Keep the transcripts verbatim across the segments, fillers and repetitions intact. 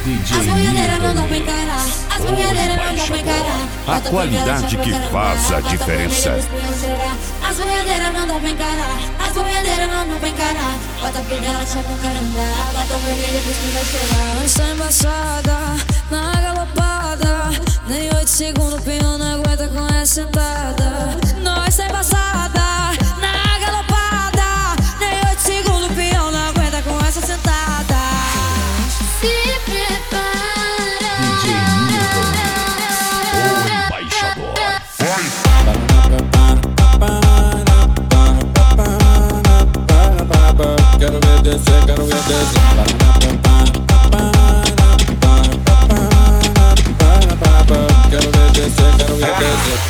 As boiadeiras não dá pra encarar, as boiadeiras não dá pra encarar. A qualidade que faz a diferença. As boiadeiras não dá pra encarar, as boiadeiras não dá pra encarar. Bota a pedala, chapa o caramba, bota o vermelho pro que vai chorar. Nós tá embaçada, na galopada, nem oito segundos o peão não aguenta com essa sentada. Nós tá embaçada, na galopada, nem oito segundos o peão não aguenta com essa sentada. Se prepara, D J Milton, o embaixador. Quero ver descer, quero ver descer. Quero ver descer, quero ver descer.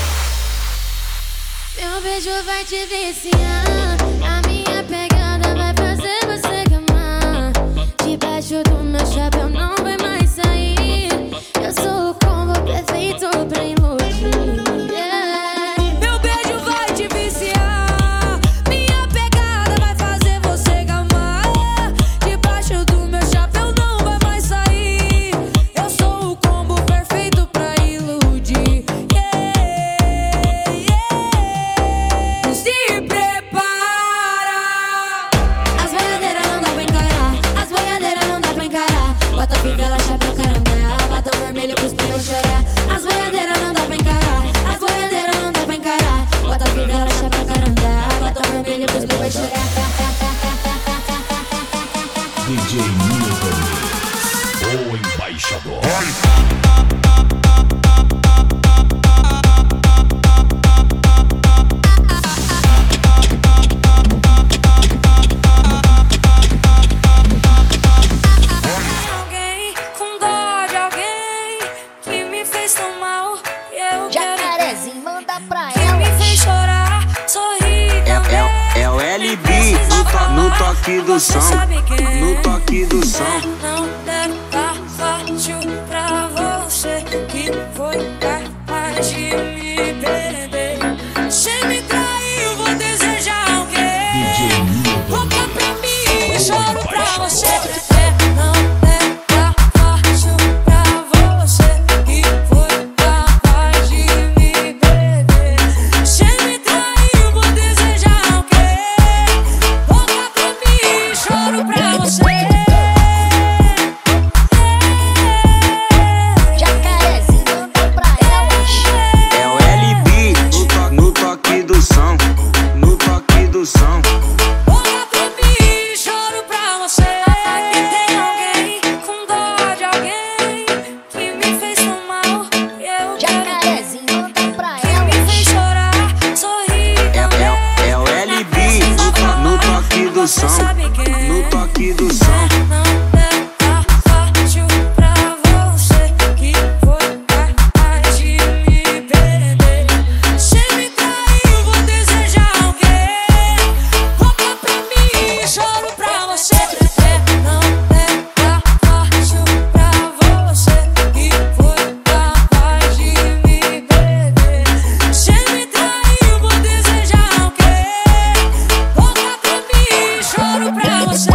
meu beijo vai te viciar, a minha pegada vai fazer você gamar. Debaixo do meu chapéu não vai mais sair. Eu sou o combo perfeito pra iludir. Meu beijo vai te viciar, minha pegada vai fazer você gamar. Debaixo do meu chapéu não vai mais sair. Eu sou o combo perfeito pra iludir. Yeah, yeah. Se prepara. As boiadeiras não dá pra encarar, as boiadeiras não dá pra encarar. Bota a fivela, chapéu, caramba, bota o vermelho pros pios chorar. As boiadeiras não dá pra encarar, as boiadeiras não dá pra encarar. Bota a fivela, chapéu, caramba, bota o vermelho pros pios chorar. D J Milton, o embaixador. Alguém com dó de alguém que me fez tão mal. E eu quero Jacarezinho, manda pra que me fez chorar, sorrir também. É, é o L B no, to, no toque do som, no toque do som. Não deve tá fácil pra você que foi capaz de me perder. Você me traiu, vou desejar alguém. D J Milton, Volta pra mim, eu choro pra você. É, não deve tá fácil pra você que foi capaz de me perder. Você me traiu, vou desejar alguém. Volta pra mim, choro pra você. Jacarezinho, manda pra elas. É o L B no, to, no toque do som, no toque do som. Volta pra mim, choro pra você. Tem alguém com dó de alguém que me fez tão mal. E eu quero Jacarezinho, manda pra que me elas. fez chorar, sorrir É, também. é, é o L B no, to, no toque do som, no toque do som. Não deve tá fácil pra você que foi capaz de me perder. Você me traiu, vou desejar alguém. Volta pra mim, choro pra você. É, não deve tá fácil pra você que foi capaz de me perder. Você me traiu, vou desejar alguém. Volta pra mim, choro pra você.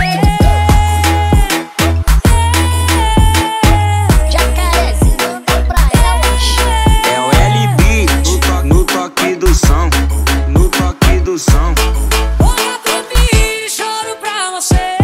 Jacarezinho, manda pra elas. É o L B no, to, no toque do som, no toque do som. Volta pra mim, choro pra você.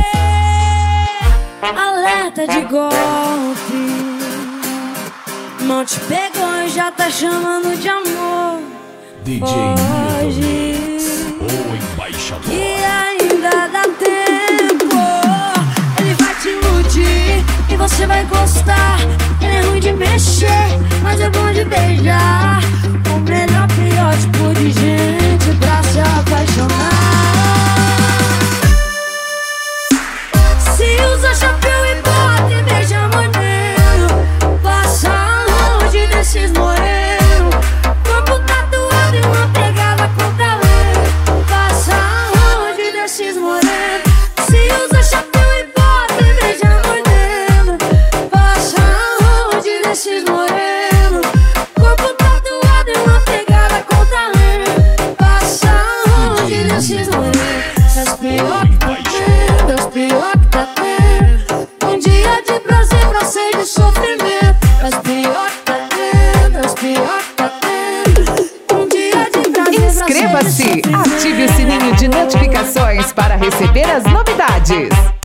Alerta de golpe, não te pegou e já tá chamando de amor. D J Milton, Hoje o embaixador. e ainda dá tempo. Ele vai te iludir e você vai gostar. Ele é ruim de mexer, mas é bom de beijar. O melhor, pior tipo de gente pra se apaixonar. Se usa chapéu e bota e beija moreno, passa longe desses morenos. Corpo tatuado e uma pegada contra lei. Passa longe desses morenos. Se usa chapéu e bota e beija moreno, passa longe desses morenos. Corpo tatuado e uma pegada contra lei. ser de sofrimento. Mas pior tá tendo, mas pior tá tendo. Um dia de prazer. Inscreva-se, ative o sininho de notificações para receber as novidades.